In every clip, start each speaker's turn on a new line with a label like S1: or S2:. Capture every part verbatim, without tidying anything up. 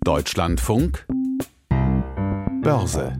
S1: Deutschlandfunk Börse.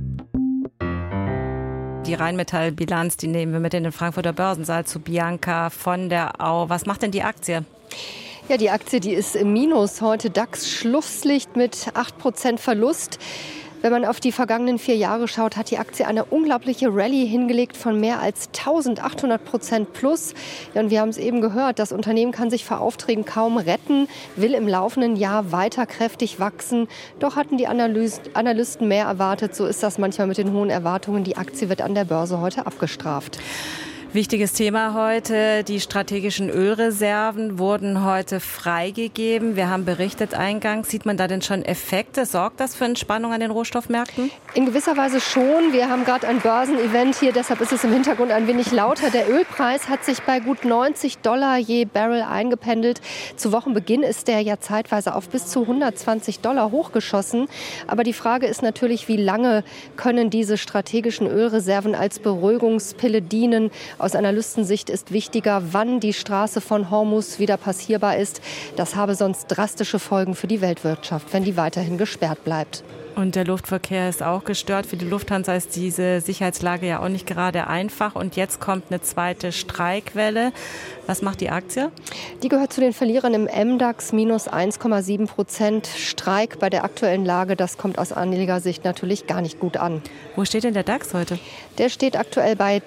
S2: Die Rheinmetall-Bilanz, die nehmen wir mit in den Frankfurter Börsensaal zu Bianca von der Au. Was macht denn die Aktie?
S3: Ja, die Aktie, die ist im Minus. Heute DAX-Schlusslicht mit acht Prozent Verlust. Wenn man auf die vergangenen vier Jahre schaut, hat die Aktie eine unglaubliche Rallye hingelegt von mehr als eintausendachthundert Prozent plus. Ja, und wir haben es eben gehört, das Unternehmen kann sich vor Aufträgen kaum retten, will im laufenden Jahr weiter kräftig wachsen. Doch hatten die Analyst, Analysten mehr erwartet. So ist das manchmal mit den hohen Erwartungen. Die Aktie wird an der Börse heute abgestraft.
S2: Wichtiges Thema heute. Die strategischen Ölreserven wurden heute freigegeben. Wir haben berichtet eingangs. Sieht man da denn schon Effekte? Sorgt das für Entspannung an den Rohstoffmärkten?
S3: In gewisser Weise schon. Wir haben gerade ein Börsenevent hier, deshalb ist es im Hintergrund ein wenig lauter. Der Ölpreis hat sich bei gut neunzig Dollar je Barrel eingependelt. Zu Wochenbeginn ist der ja zeitweise auf bis zu hundertzwanzig Dollar hochgeschossen. Aber die Frage ist natürlich, wie lange können diese strategischen Ölreserven als Beruhigungspille dienen? Aus Analystensicht ist wichtiger, wann die Straße von Hormuz wieder passierbar ist. Das habe sonst drastische Folgen für die Weltwirtschaft, wenn die weiterhin gesperrt bleibt.
S2: Und der Luftverkehr ist auch gestört. Für die Lufthansa ist diese Sicherheitslage ja auch nicht gerade einfach. Und jetzt kommt eine zweite Streikwelle. Was macht die Aktie?
S3: Die gehört zu den Verlierern im M DAX, minus eins Komma sieben Prozent. Streik bei der aktuellen Lage, das kommt aus Anlegersicht natürlich gar nicht gut an.
S2: Wo steht denn der DAX heute?
S3: Der steht aktuell bei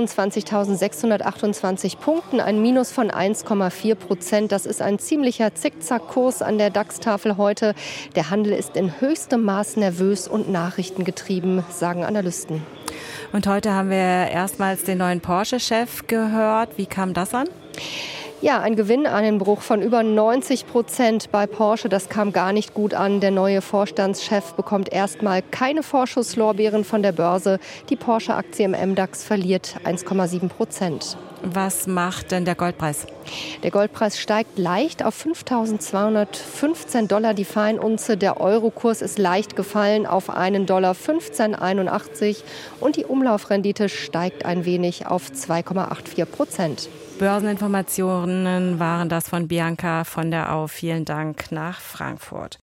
S3: dreiundzwanzigtausendsechshundertachtundzwanzig Punkten, ein Minus von eins Komma vier Prozent. Das ist ein ziemlicher Zickzackkurs an der DAX-Tafel heute. Der Handel ist in höchstem Maß nervös und nachrichtengetrieben, sagen Analysten.
S2: Und heute haben wir erstmals den neuen Porsche-Chef gehört. Wie kam das an?
S3: Ja, ein Gewinneinbruch von über neunzig Prozent bei Porsche. Das kam gar nicht gut an. Der neue Vorstandschef bekommt erstmal keine Vorschusslorbeeren von der Börse. Die Porsche-Aktie im M DAX verliert eins Komma sieben Prozent.
S2: Was macht denn der Goldpreis?
S3: Der Goldpreis steigt leicht auf fünftausendzweihundertfünfzehn Dollar die Feinunze. Der Eurokurs ist leicht gefallen auf einen Dollar fünfzehn Komma einundachtzig und die Umlaufrendite steigt ein wenig auf zwei Komma vierundachtzig Prozent.
S2: Börseninformationen waren das von Bianca von der Au. Vielen Dank nach Frankfurt.